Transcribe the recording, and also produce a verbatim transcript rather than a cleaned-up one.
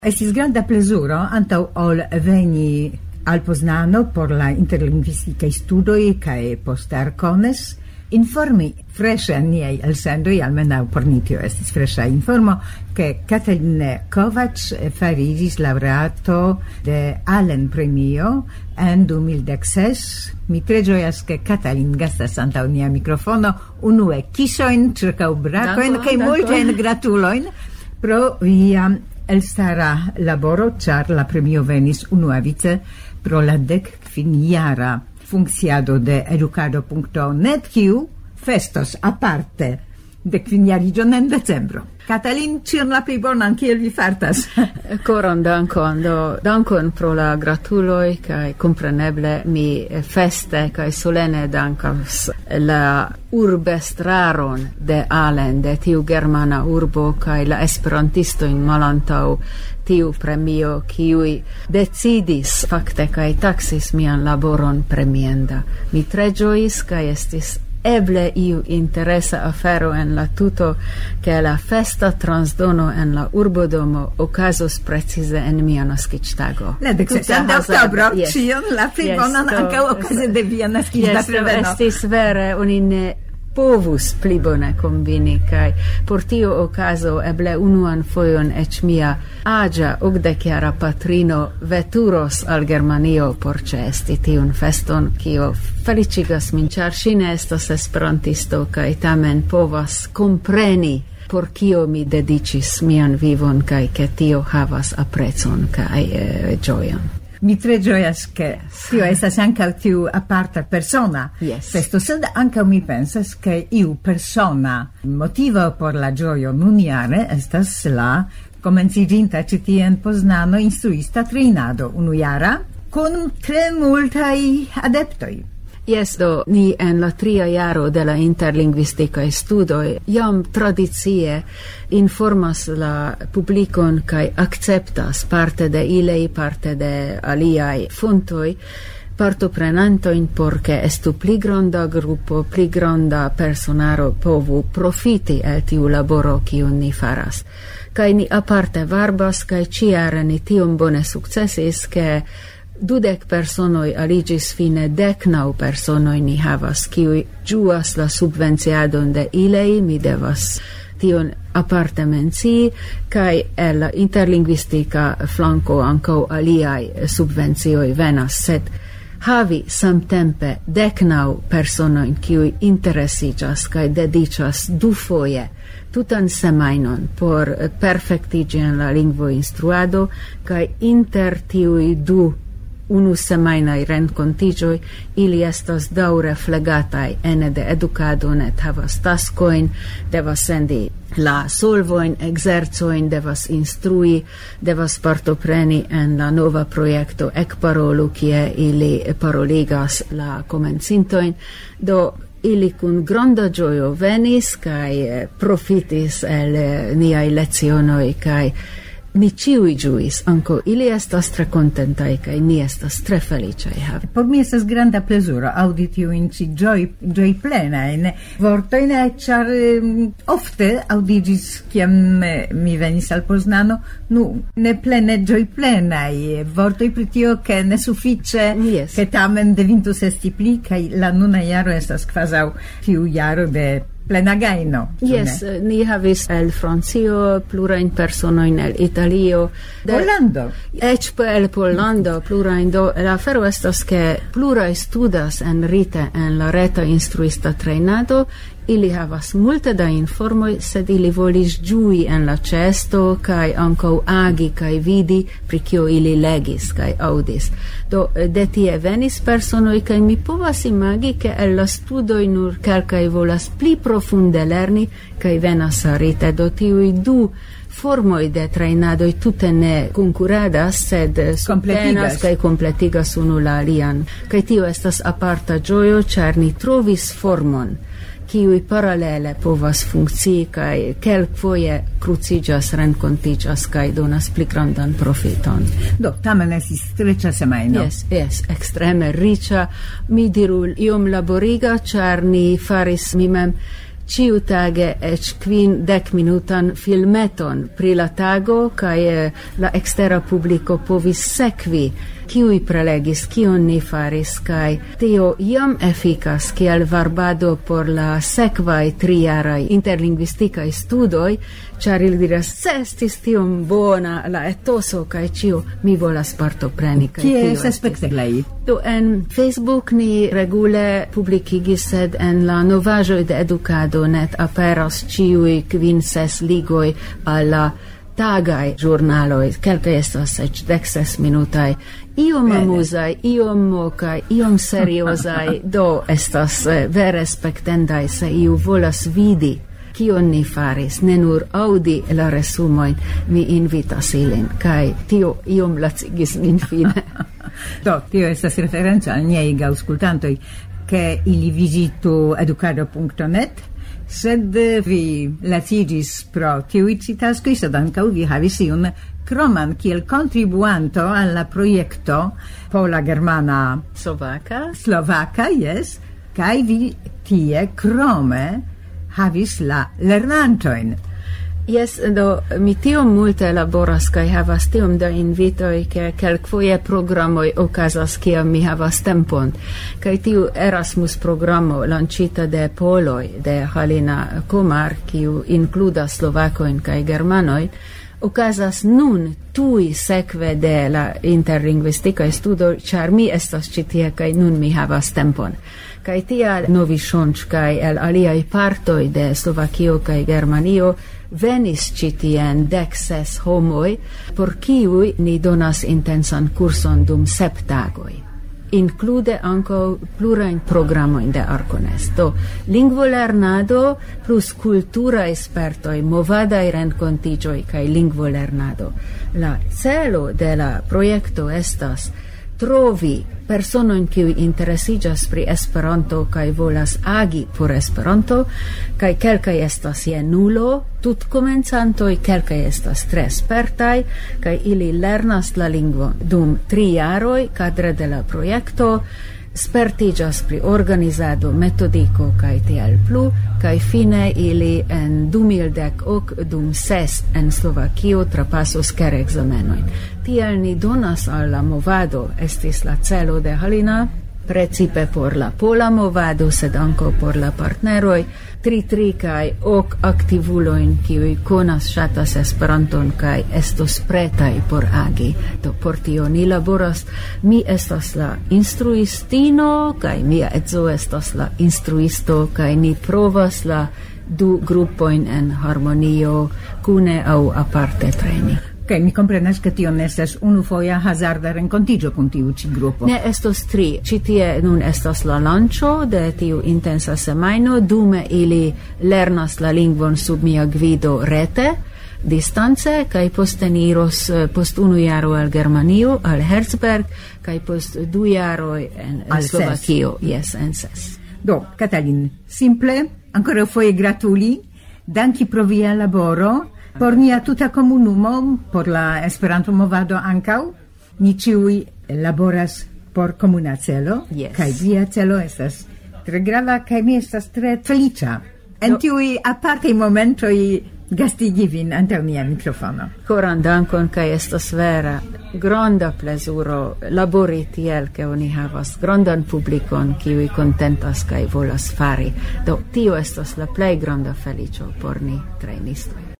Estis granda plezuro antaŭ ol veni al Poznano por la interlingvistikaj studoj kaj poste Arcones informi freŝe niaj elsendoj, almenaŭ por ni tio estis freŝa informo, ke Katalin Kovacs fariĝis laureato de Allen Premio en du mil dek ses. Mi tre ĝojas, ke Katalin gastas antaŭ nia mikrofono. Unue kisojn ĉirkaŭ brakojn kaj multajn gratulojn pro via elstara laboro, char la premio venis unuavice pro la dek kvin-jara funkciado de edukado punto net, kiu festos aparte de kvin-jariĝon en decembro. Katalin, ĉion la plej bonan, kiel vi fartas? Koron dankon, do dankon pro la gratuloj kaj kompreneble mi feste kaj solene dankas la urbestraron de Allen, de tiu germana urbo kaj la esperantistojn malantaŭ tiu premio, kiuj decidis fakte kaj taksis mian laboron premienda. Mi tre ĝojis kaj estis eble iu interesa afero en la tuto, che la festa transdono en la urbodomo okazos precize en mia naskiĝtago. La deksepa de oktobro, ĉion la plej bonan ankaŭ okaze de via naskiĝtago. Estis vere, oni ne povus pli bone kombini, kaj por tio okazo eble unuan fojon eĉ mia aĝa okdekjara patrino veturos al Germanio por ĉeesti tiun feston, kio feliĉigas min, ĉar ŝi ne estas esperantisto kaj tamen povas kompreni por kio mi dediĉis mian vivon kaj ke tio havas aprecon kaj eh, ĝojon. Mi tre ĝojas, ke tio estas ankaŭ tiu aparta persona yes. festo, sed ankaŭ mi pensas, ke iu persona motivo por la ĝojo nunjare estas la komenciĝinta ĉi tie en Poznano instruista trejnado unujara kun tre multaj adeptoj. Yes, do ni en la tria jaro de la interlingvistikaj studoj jam tradicie informas la publikon kaj akceptas parte de ilej, parte de aliaj fontoj partoprenantojn por ke estu pli granda grupo, pli granda personaro povu profiti el tiu laboro kiun ni faras. Kaj ni aparte varbas kaj ĉiare ni tiom bone sukcesis, ke dudek personoj aliĝis fine dek naŭ personoj ni havas, kiuj ĝuas la subvenciadon de ilej, mi devas tion aparte mencii, kaj el la interlingvistika flanko ankaŭ aliaj subvencioj venas, sed havi samtempe dek naŭ personojn, kiuj interesiĝas kaj dediĉas dufoje tutan semajnon por perfektiĝi en la lingvoinstruado, kaj inter tiuj du unu semajnaj renkontiĝoj ili estas daŭre flegataj ene de edukado, ne havas taskojn, devas sendi la solvojn, ekzercojn, devas instrui, devas partopreni en la nova projekto Ekparolu, kie ili paroligas la komencintojn. Do ili kun granda ĝojo venis kaj profitis el niaj lecionoj kaj ni ĉiuj ĝuis, ankaŭ ili estas tre kontentaj kaj ni estas tre feliĉaj havi. Por mi estas granda plezuro aŭdi tiujn ĉi ĝoj ĝojplenajn vortojn, ĉar ofte aŭdiĝis, kiam mi venis al Poznano, nu ne plene ĝojplenaj vortoj pri tio, ke ne sufiĉe, yes. ke tamen devintus esti pli, kaj la nuna jaro estas kvazaŭ tiu jaro de plena gajno. Yes, ni havis el Francio plurajn personojn, el Italio, de Pollando. Eĉ el Pollando plurajn. Do la afero estas, ke pluraj studas en rite en la reta instruista trejnado. Ili havas multe da informoj, sed ili volis ĝui en la ĉeesto kaj ankaŭ agi kaj vidi pri kio ili legis kaj aŭdis. Do de tie venis personoj kaj mi povas imagi, ke el la studoj nur kelkaj volas pli profunde lerni kaj venas rite. Do tiuj du formoj de trejnadoj tute ne konkuradas, sed subtenas kaj kompletigas unu la alian. Kaj tio estas aparta ĝojo, ĉar ni trovis formon kiuj paralele povas funkcii kaj kelkfoje kruciĝas, renkontiĝas kaj donas pli grandan profiton. Do tamen estis riĉa semajno. Yes, yes, ekstreme riĉa, mi diru iom laboriga, ĉar ni faris mi mem ciutage ec quin dec minutan filmeton pri la tago, cae la extera publico povis sekvi kiui prelegis, kion ni faris, cae tio iam efficas kiel varbado por la sekvaj trijaraj interlingvisticae studoi, char il diras, se estis tiom bona la etoso, cae ciu mi volas partopreni. Kie estas spektaklei? Do en Facebook ni regule publicigis, sed en la novaĵoj de edukado net aperas ciui kvin ses ligoj al la tagai giornaloi, kelke estas ec dexes minutai, iom amuzai, iom mocai, iom seriosai, do estas eh, vere spektendai, se iu volas vidi kion ni faris, ne nur audi la resumoin, mi invitas ilin, kai tio iom lacigis min fine. Do, tio estas referenza al niei gauscultantoi, che ili visitu educado punto net, sed vi lacigis pro tiui citascoi, sed ancau vi havis iun croman kiel contribuanto alla proiecto Pola Germana Slovaka. Slovaka, yes, kai vi tie crome havis la lernantoin. Yes, do mi tiom multe laboras kai havas tiom da invitoi ke kelkfoje programoj okazas kiam mi havas tempon. Kaj tiu Erasmus programo lancita de poloj de Halina Komar, kiu inkludas slovakojn kaj germanojn, okazas nun tui sekve de la interlingvistikaj studoj, ĉar mi estas ĉi tie kaj nun mi havas tempon. Kaj tial Novi Ŝonĉ kaj el aliaj partoj de Slovakio kaj Germanio venis ci tien dec ses homoi, por kiui ni donas intensan kurson dum sep tagoi. Include anco plurain programoin de Arcones. Do, lingvolernado plus cultura espertoi, movadai rencontigioi kai lingvolernado. La celo de la proiecto estas trovi personoin kiui interesigas pri Esperanto kai volas agi por Esperanto, kai kelkai estas je nulo, tut komencantoj, kelkai estas tre spertai, kai ili lernas la lingvon dum tri jaroj kadre de la projekto, spertigas pri organizado, metodiko kaj tiel plu, kaj fine ili en du mil dek ok dum ses en Slovakio trapasos ker ekzamenojn. Tiel ni donas al la movado, estis la celo de Halina, precipe por la pola movado, sed anko por la partneroj, tri tri kaj ok aktivulojn, kiuj konas ŝatas Esperanton kaj estos pretaj por agi. Do por tio ni laboras, mi estas la instruistino kaj mia edzo estas la instruisto kaj ni provas la du grupojn en harmonio kune aŭ aparte treni. Ok, mi comprenas che tio nestas unufoja hazarda rencontigio kun tiu ci gruppo. Ne estos tri. Ci tie nun estas la lancio de tiu intensa semaino, dume ili lernas la lingvon sub mia gvido rete, distance, kai poste niros post unu jaro al Germanio, al Herzberg, kai post du jaroj en al Slovakio, yes, en ses. Do, Katalin, simple, ancora foje gratuli, danki pro via laboro, por nia tuta comunumo, por la Esperanto movado ancau, ni ciui laboras por comuna celo, yes. Kai via celo estas tre grava, kai mi estas tre felicia. En tiui aparte momentoi gastigi vin ante mia microfono. Coran dankon, kai estas vera granda plezuro labori tiel, ke oni havas grandan publikon, kiuj kontentas kai volas fari. Do tio estas la plej granda feliĉo por ni trejnistoj.